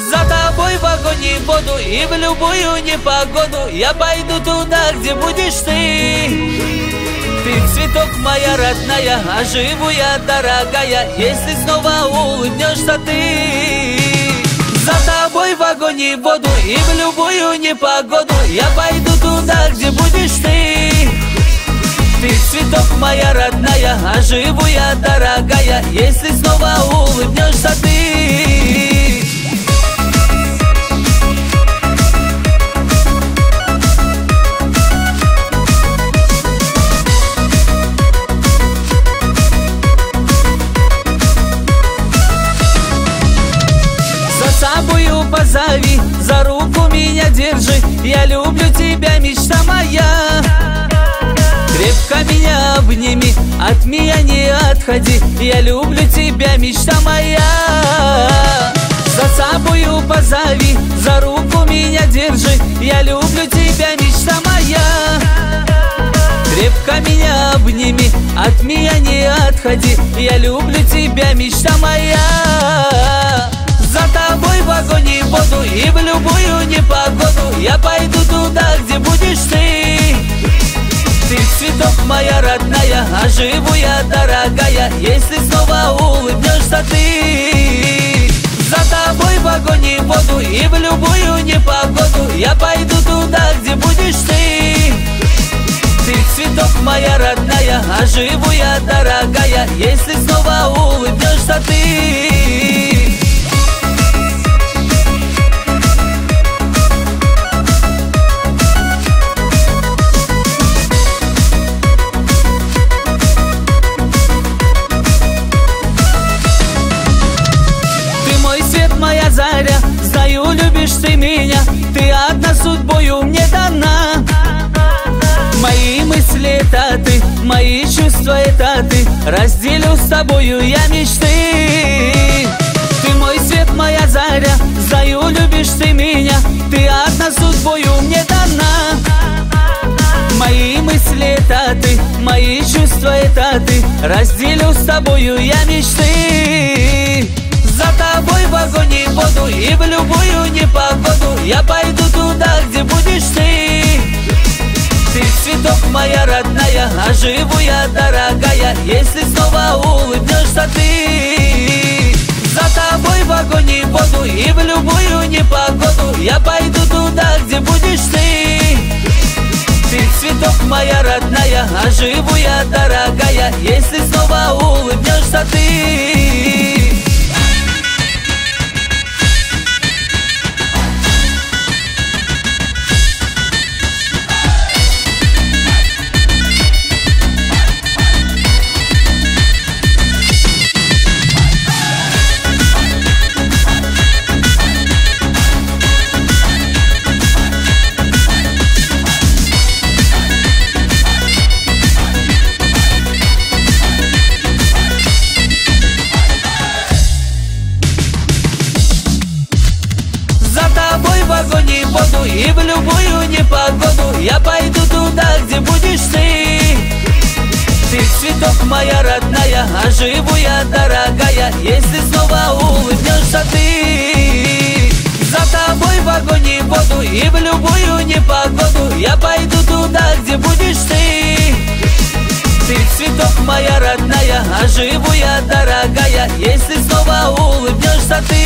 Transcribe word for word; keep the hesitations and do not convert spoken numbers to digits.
За тобой в огонь и воду, и в любую непогоду я пойду туда, где будешь ты. Ты цветок моя родная, а живу я, дорогая, если снова улыбнешься ты. За тобой в огонь и воду, и в любую непогоду я пойду туда, где будешь ты. Ты цветок моя родная, а живу я, дорогая, если снова улыбнешься ты. За собою позови, за руку меня держи, я люблю тебя, мечта моя. Крепко меня обними, от меня не отходи, я люблю тебя, мечта моя. За собою позови, за руку меня держи, я люблю тебя, мечта моя. Крепко меня обними, от меня не отходи, я люблю тебя, мечта моя. За тобой в огонь и воду, и в любую непогоду я пойду туда, где будешь ты. Ты цветок моя родная, а живу я, дорогая, если снова улыбнешься ты. За тобой в огонь и воду, и в любую непогоду я пойду туда, где будешь ты. Ты цветок моя родная, а живу я, дорогая, если снова улыбнешься ты. Моя заря, знаю, любишь ты меня, ты одна судьбою мне дана. Мои мысли это ты, мои чувства это ты, разделю с тобою я мечты. Ты мой свет, моя заря, знаю, любишь ты меня, ты одна судьбою мне дана. Мои мысли это ты, мои чувства это ты, разделю с тобою я мечты. За тобой в огонь и воду, и в любую непогоду я пойду туда, где будешь ты. Ты цветок моя родная, а живу я, дорогая, если снова улыбнешься ты. За тобой в огонь и воду, и в любую непогоду я пойду туда, где будешь ты. Ты цветок моя родная, а живу я, дорогая, если снова улыбнешься ты. В огонь и воду, и в любую непогоду я пойду туда, где будешь ты. Ты цветок моя родная, а живу я, дорогая, если снова улыбнешься ты. За тобой в огонь и воду, и в любую непогоду я пойду туда, где будешь ты. Ты цветок моя родная, а живу я, дорогая, если снова улыбнешься ты.